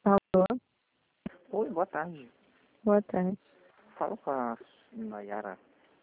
Alô, Oi, boa tarde. boa tarde. Fala com a Nayara.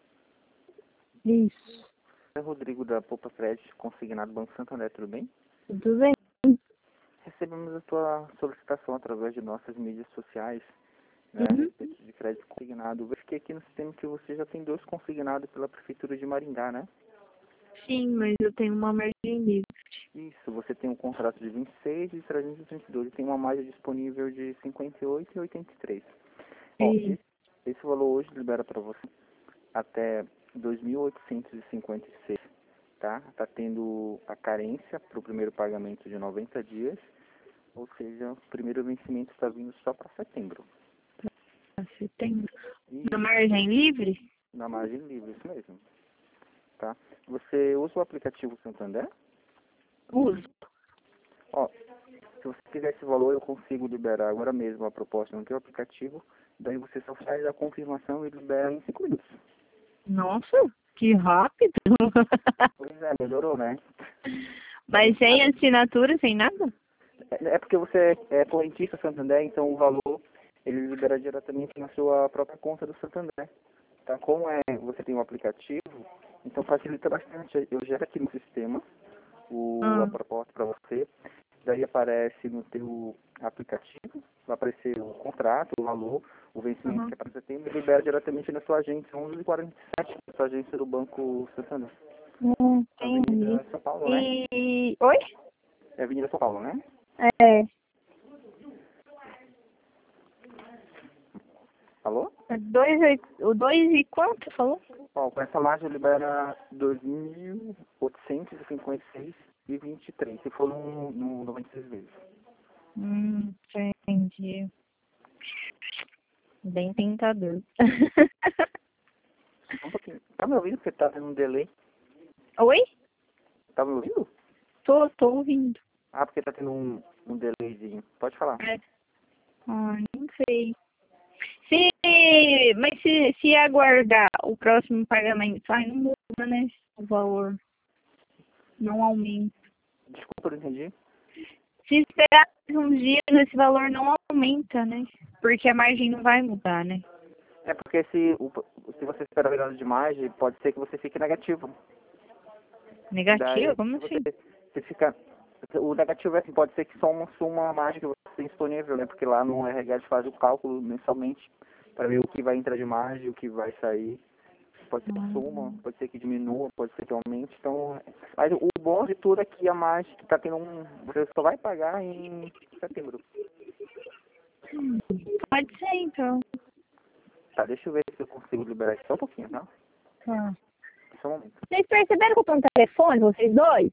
Isso, É Rodrigo da Poupa Crédito, consignado Banco Santander, tudo bem? tudo bem? Recebemos a tua solicitação através de nossas mídias sociais, né, a Uhum. respeito de crédito consignado. Eu verifiquei aqui no sistema que você já tem 2 consignados pela Prefeitura de Maringá, né? Sim, mas eu tenho uma margem livre. Isso, você tem um contrato de 26 e 332 e tem uma margem disponível de 58 e 83. Ó, E, esse valor hoje libera para você até 2.856, tá? Tá tendo a carência para o primeiro pagamento de 90 dias, ou seja, o primeiro vencimento está vindo só para setembro. você tem E uma margem livre? na margem livre, isso mesmo, tá? Você usa o aplicativo Santander? Uso. Ó, se você quiser esse valor, eu consigo liberar agora mesmo a proposta no teu aplicativo, daí você só faz a confirmação e libera em 5 minutos. Nossa, que rápido. Pois é, melhorou, né? Mas sem assinatura, sem nada? É porque você é correntista Santander, então o valor ele libera diretamente na sua própria conta do Santander. Tá? Como você tem um aplicativo, então facilita bastante. Eu gero aqui no sistema a Ah, proposta para você, daí aparece no teu aplicativo, vai aparecer o contrato, o valor, o vencimento uhum. que é para setembro, e libera diretamente na sua agência, 11h47, na sua agência do Banco Santander. Entendi. Avenida São Paulo, né? Oi? É Avenida São Paulo, né? É, Alô? o 2 e quanto, falou? Ó, com essa margem libera 2.856,23, se for no 96 vezes. Entendi. Bem tentador. Só um pouquinho. Tá me ouvindo? Porque tá tendo um delay. Oi? Tá me ouvindo? Tô ouvindo. Ah, porque tá tendo um delayzinho. Pode falar. É. Não sei. Mas se aguardar o próximo pagamento, não muda, né? O valor não aumenta. Desculpa, eu não entendi. Se esperar mais uns dias, esse valor não aumenta, né? Porque a margem não vai mudar, né? É porque se você esperar virando de margem, pode ser que você fique negativo. Negativo? Daí, Como se assim? você fica... O negativo é assim, pode ser que só uma margem que você tem disponível, né? Porque lá no RH eles fazem o cálculo mensalmente para ver o que vai entrar de margem, o que vai sair. Pode ser que suma, pode ser que diminua, pode ser que aumente. Então, mas o bom de tudo é que a margem que está tendo você só vai pagar em setembro. Pode ser, então. Tá, deixa eu ver se eu consigo liberar isso só um pouquinho, tá? Tá. Só um momento. Vocês perceberam que eu tô no telefone, vocês dois?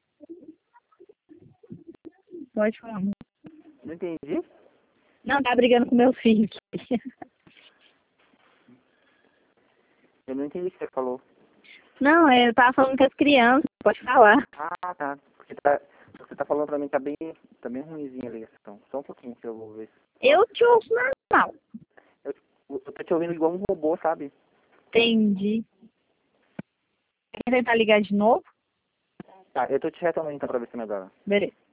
Pode falar. Não entendi? Não, tá brigando com meu filho. Eu não entendi o que você falou. Não, eu tava falando com as crianças. Pode falar. Ah, tá. Porque você tá falando pra mim, tá bem ruimzinha a ligação. Só um pouquinho que eu vou ver. Eu te ouço normal. Eu tô te ouvindo igual um robô, sabe? Entendi. Quer tentar ligar de novo? Tá, eu tô te retomando então pra ver se melhora. Beleza.